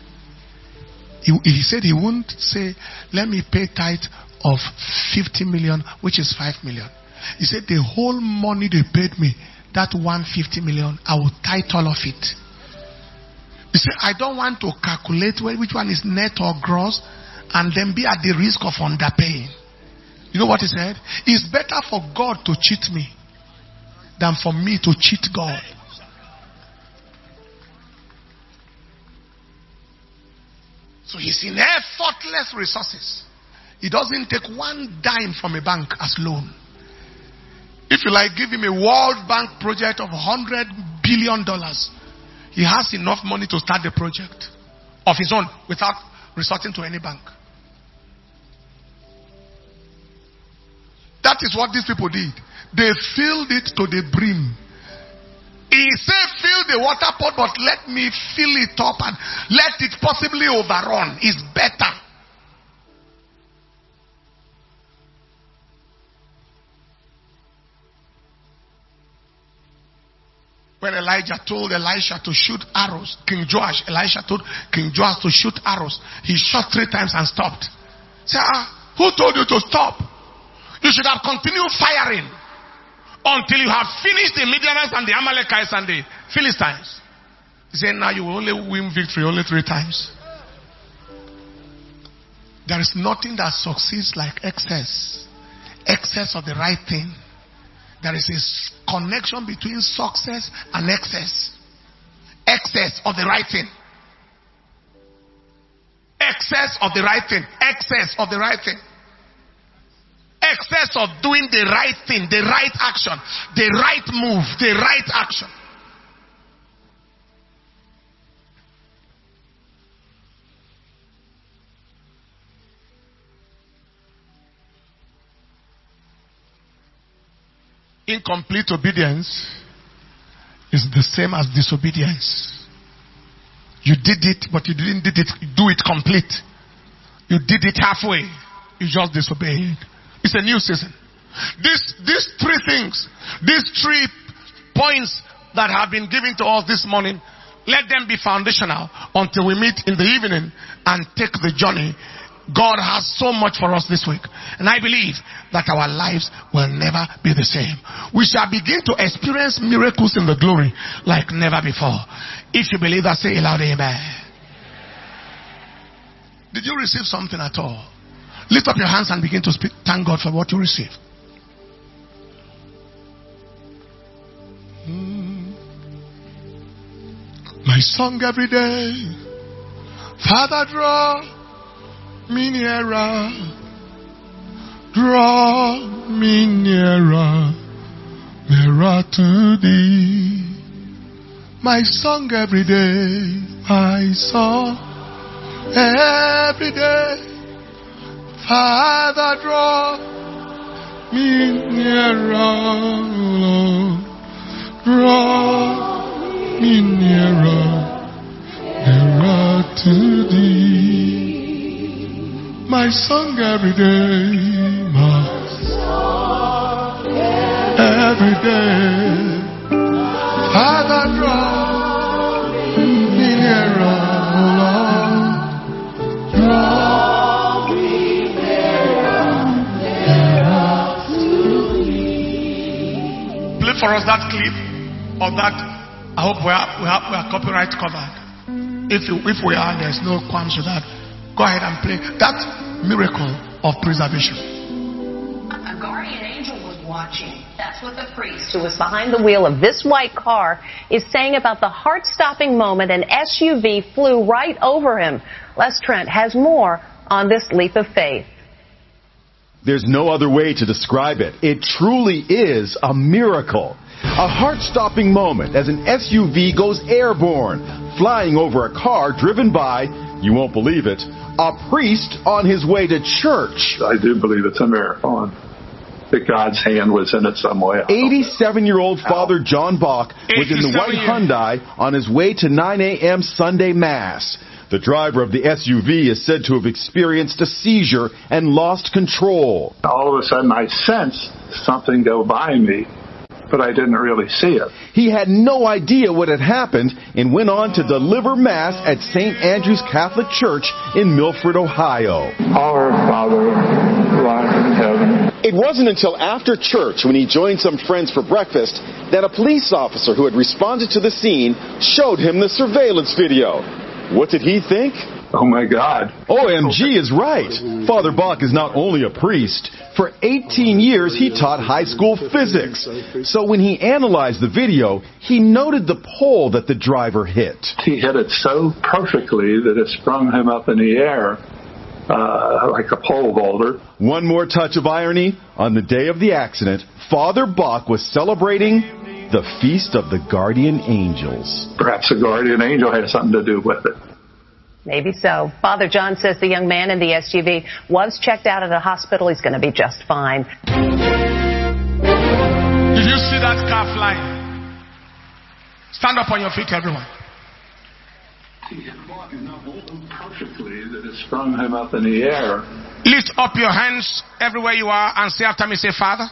he said he wouldn't say, let me pay tithe of 50 million, which is 5 million. He said the whole money they paid me, that 150 million, I will tithe all of it. He said, I don't want to calculate which one is net or gross and then be at the risk of underpaying. You know what he said? It's better for God to cheat me than for me to cheat God. So he's in effortless resources. He doesn't take one dime from a bank as loan. If you like, give him a World Bank project of $100 billion. He has enough money to start the project of his own without resorting to any bank. That is what these people did. They filled it to the brim. He said, fill the water pot, but let me fill it up and let it possibly overrun. It's better. When Elijah told Elisha to shoot arrows, Elisha told King Joash to shoot arrows. He shot 3 times and stopped. Say, who told you to stop? You should have continued firing until you have finished the Midianites and the Amalekites and the Philistines. He said, now you will only win victory only 3 times. There is nothing that succeeds like excess. Excess of the right thing. There is a connection between success and excess. Excess of the right thing. Excess of the right thing. Excess of the right thing. excess of doing the right thing, the right action, the right move, the right action. Incomplete obedience is the same as disobedience. You did it, but you didn't do it complete. You did it halfway. You just disobeyed. It's a new season. These three things, these 3 points that have been given to us this morning, let them be foundational until we meet in the evening and take the journey. God has so much for us this week. And I believe that our lives will never be the same. We shall begin to experience miracles in the glory like never before. If you believe that, say aloud, amen. Did you receive something at all? Lift up your hands and begin to speak. Thank God for what you received. My song every day, Father, draw me nearer, draw me nearer, nearer to thee. My song every day, my song every day. Father, draw me nearer, Lord. Draw me nearer, nearer to thee. My song every day, my song every day. Father, draw me nearer, Lord. Draw me nearer, nearer to thee. Play for us that clip of that. I hope we are copyright covered. If we are, there's no qualms with that. Go ahead and play that miracle of preservation. A guardian angel was watching. That's what the priest who was behind the wheel of this white car is saying about the heart-stopping moment an SUV flew right over him. Les Trent has more on this leap of faith. There's no other way to describe it. It truly is a miracle. A heart-stopping moment as an SUV goes airborne, flying over a car driven by, you won't believe it, a priest on his way to church. I do believe it's a miracle and that God's hand was in it some way. 87-year-old Father John Bach was in the white Hyundai on his way to 9 a.m. Sunday Mass. The driver of the SUV is said to have experienced a seizure and lost control. All of a sudden I sensed something go by me, but I didn't really see it. He had no idea what had happened and went on to deliver Mass at St. Andrew's Catholic Church in Milford, Ohio. Our Father, who art in heaven. It wasn't until after church, when he joined some friends for breakfast, that a police officer who had responded to the scene showed him the surveillance video. What did he think? Oh my God. OMG is right. Father Bach is not only a priest. For 18 years, he taught high school physics. So when he analyzed the video, he noted the pole that the driver hit. He hit it so perfectly that it sprung him up in the air like a pole vaulter. One more touch of irony. On the day of the accident, Father Bach was celebrating the Feast of the Guardian Angels. Perhaps the guardian angel had something to do with it. Maybe so. Father John says the young man in the SUV was checked out at a hospital. He's going to be just fine. Did you see that car flying? Stand up on your feet, everyone. He hit it perfectly that it sprung him up in the air. Lift up your hands everywhere you are and say after me, say, Father.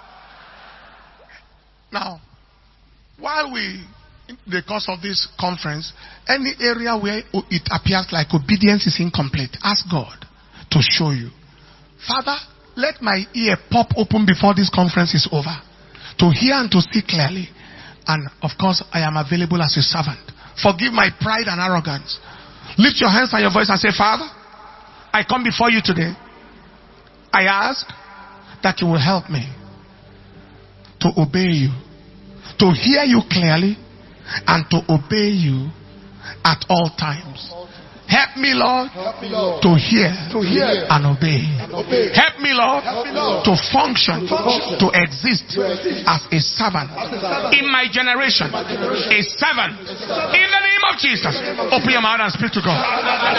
Now, while we, in the course of this conference, any area where it appears like obedience is incomplete, ask God to show you. Father, let my ear pop open before this conference is over, to hear and to see clearly. And of course, I am available as a servant. Forgive my pride and arrogance. Lift your hands and your voice and say, Father, I come before you today. I ask that you will help me to obey you, to hear you clearly, and to obey you at all times. Help Help me, Lord, to hear and obey. Help me, Lord, to function, to exist as a servant in my generation. A servant. In the name of Jesus. Open your mouth and speak to God.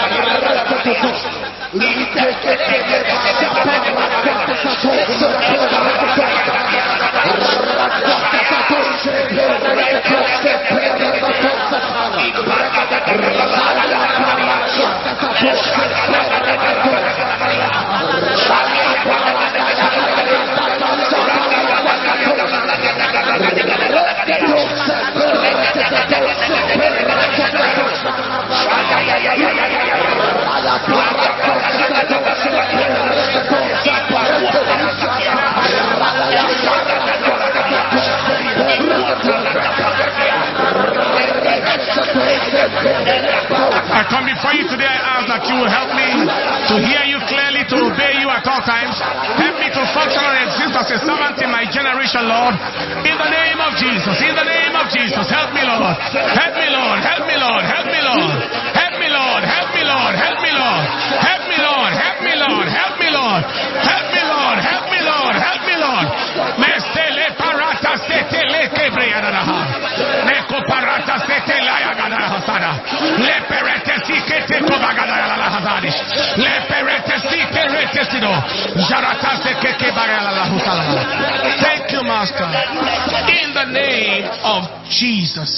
I come before you today. I ask that you will help me to hear you clearly, to obey you at all times. Help me to function and exist as a servant in my generation, Lord. In the name of Jesus. In the name of Jesus. Help me, Lord. Help me, Lord. Help me, Lord. Help me, Lord. Help me, Lord. Help me, Lord. Help me, Lord. Help me, Lord. Help me, Lord. Help me, Lord. Help me, Lord. Help me, Lord. Help me, Lord. Mestele parata setele kebriadaraha. Neko parata setele ayagadahasada. Le perete sikete kobagadala hazadish. Le perete sikete sido. Jarata sekeke bagala husala. Thank you, Master. In the name of Jesus.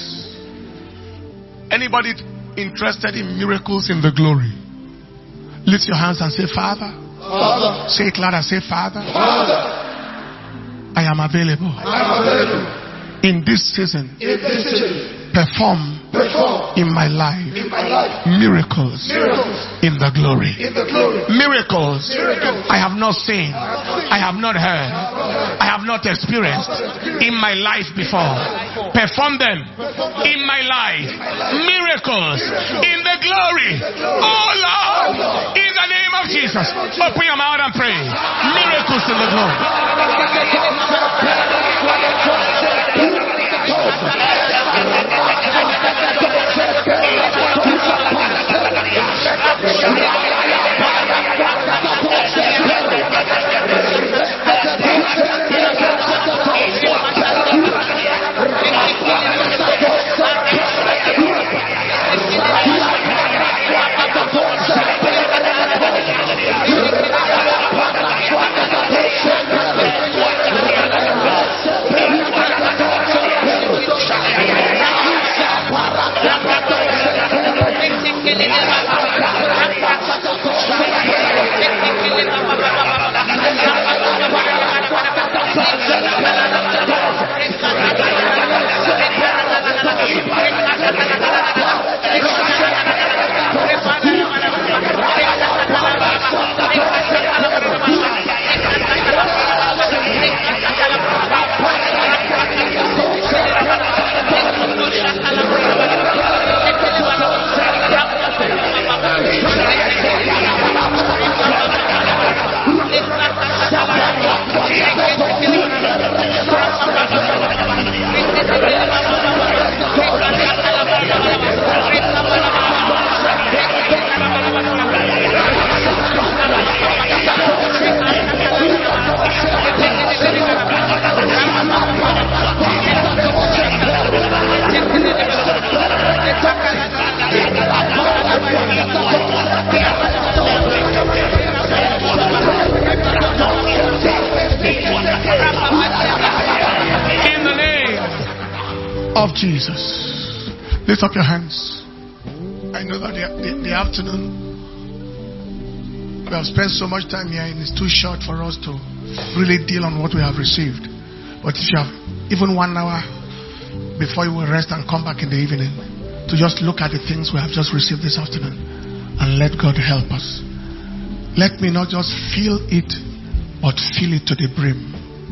Anybody interested in miracles in the glory? Lift your hands and say, Father. Father. Say it louder. Say, Father. Father. I am available. In this season. Perform in my life miracles in the glory. Miracles I have not seen, I have not heard, I have not experienced in my life before. Perform them in my life. Miracles in the glory. Oh Lord, in the name of Jesus. Open your mouth and pray. Miracles in the glory. Of Jesus. Lift up your hands. I know that the afternoon we have spent so much time here and it's too short for us to really deal on what we have received. But if you have even 1 hour before you will rest and come back in the evening to just look at the things we have just received this afternoon and let God help us. Let me not just feel it, but feel it to the brim.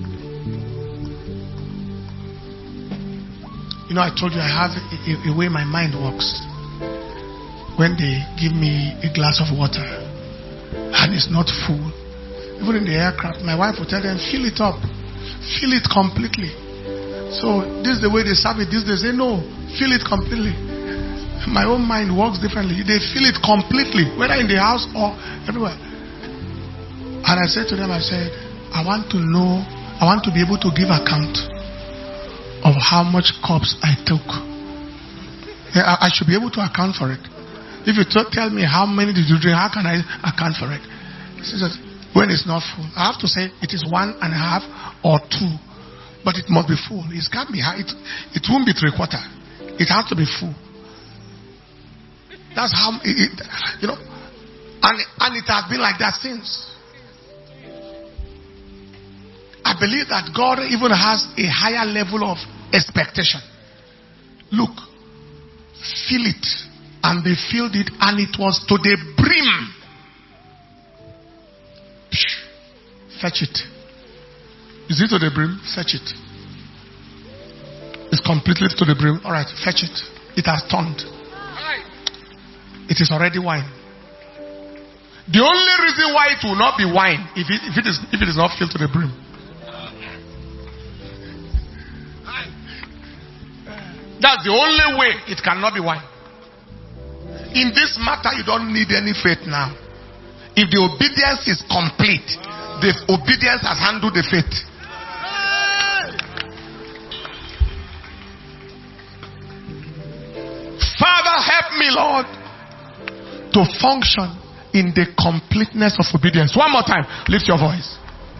You know, I told you I have a way my mind works. When they give me a glass of water and it's not full, even in the aircraft, my wife will tell them, fill it up. Fill it completely. So this is the way they serve it. They say, no, fill it completely. My own mind works differently. They feel it completely, whether in the house or everywhere. And I said to them, I said, I want to know, I want to be able to give account of how much cups I took. I should be able to account for it. If you tell me how many did you drink, how can I account for it? He says, when it's not full, I have to say it is 1.5 or 2, but it must be full. It can't be high. It won't be 3/4. It has to be full. That's how you know, and it has been like that since. I believe that God even has a higher level of expectation. Look, feel it, and they filled it, and it was to the brim. Fetch it. Is it to the brim? Fetch it. It's completely to the brim. All right, fetch it. It has turned. It is already wine. The only reason why it will not be wine if it is not filled to the brim. That's the only way it cannot be wine. In this matter, you don't need any faith now. If the obedience is complete, the obedience has handled the faith. Father, help me, Lord, to function in the completeness of obedience. One more time. Lift your voice.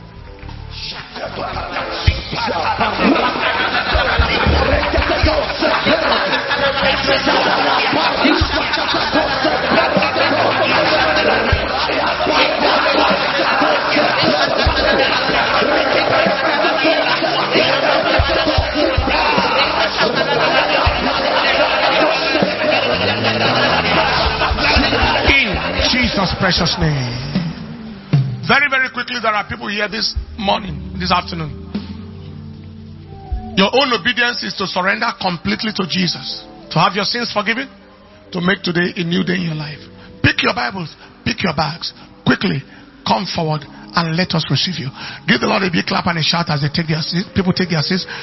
Jesus' precious name. Very, very quickly, there are people here this morning, this afternoon. Your own obedience is to surrender completely to Jesus, to have your sins forgiven, to make today a new day in your life. Pick your Bibles, pick your bags, quickly come forward and let us receive you. Give the Lord a big clap and a shout as they take their seats. People take their seats.